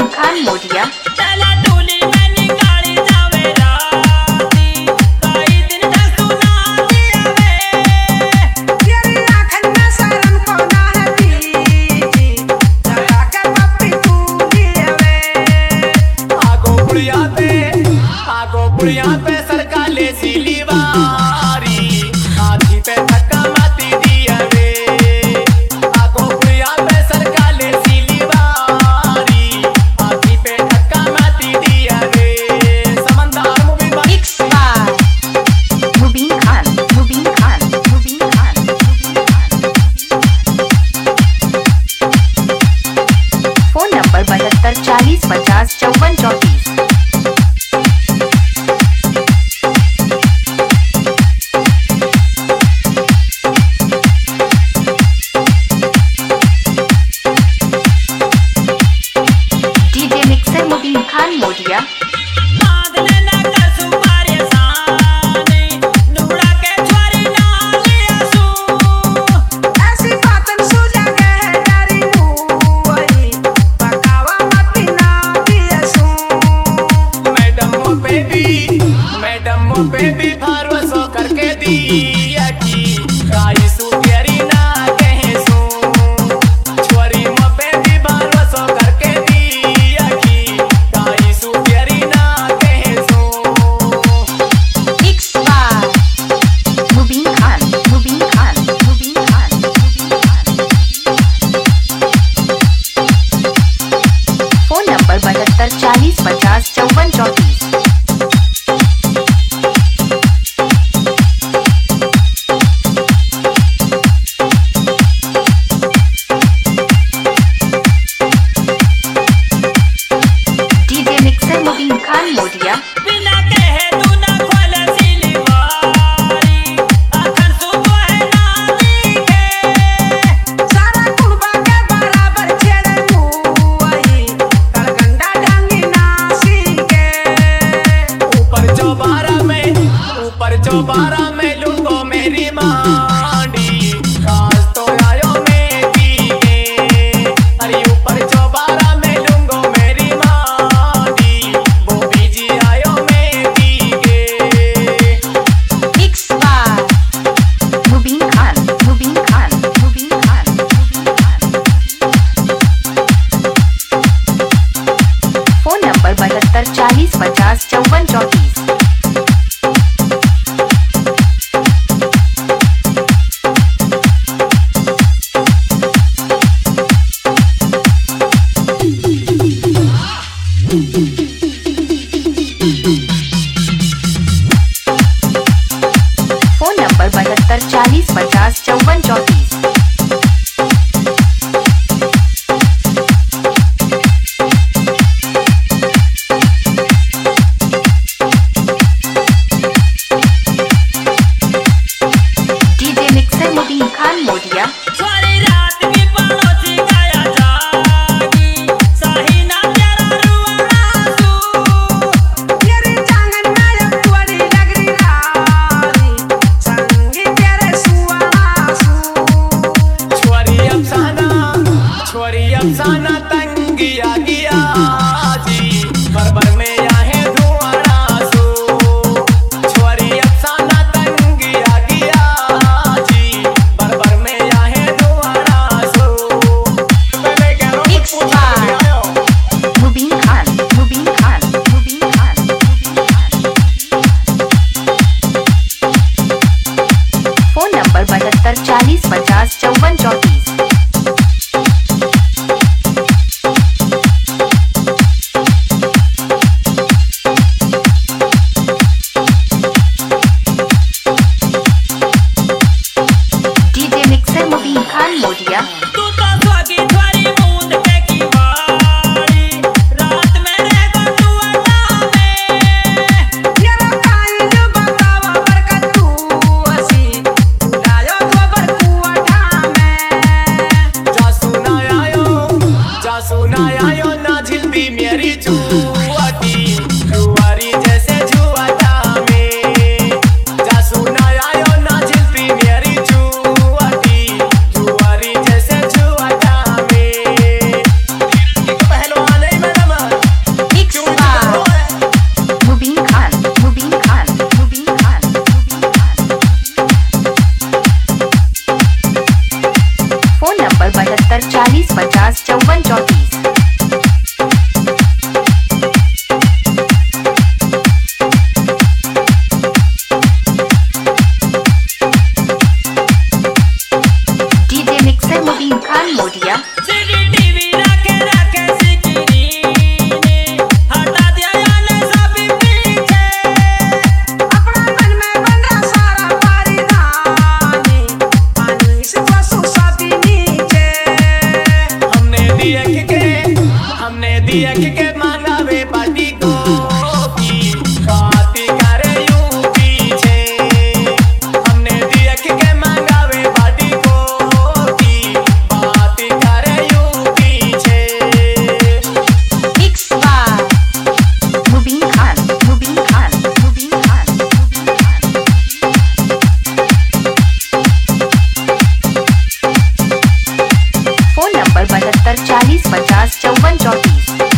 खान मोदिया। यहाँ पे सरकार ले सिली बारी हाथी पे धक्का माती दिया रे आगो यहाँ पे सरकार ले सिली बारी हाथी पे धक्का माती दिया रे समंदर मुबीन खान मुबीन खान मुबीन खान फोन नंबर 72 40 50 54 34। खान मोदिया। मैडम बेबी भरोसा करके दिया कि गाई सुतेरी ना कहे सो छोरी म बेबी भरोसा करके दिया कि गाई सुतेरी ना कहे सो। मुबीन खान मुबीन खान मुबीन खान फोन नंबर 72 40 50 54 34। खान मोदिया। बिना कहे तू ना खोल सिली बारी अखन सुबह है नानी के सारा कुलबा के बराबर छेड़े मुआई करगंडा डांगी नासी के ऊपर चौबारा में लूंगो मेरी मांडी काश तो आयो में पीके अरे ऊपर चौबारा में लूंगो मेरी मांडी मुबीन खान मुबीन खान मुबीन खान फोन नंबर 72 40 50 54 34। के मांगावे बाटी को की बाती करे यूं पीछे हमने देख के मांगावे बाटी को की बाती करे यूं पीछे Mix by Mubin Khan, Mubin Khan, Mubin Khan, Mubin Khan. Phone number 72 40 50 54 34।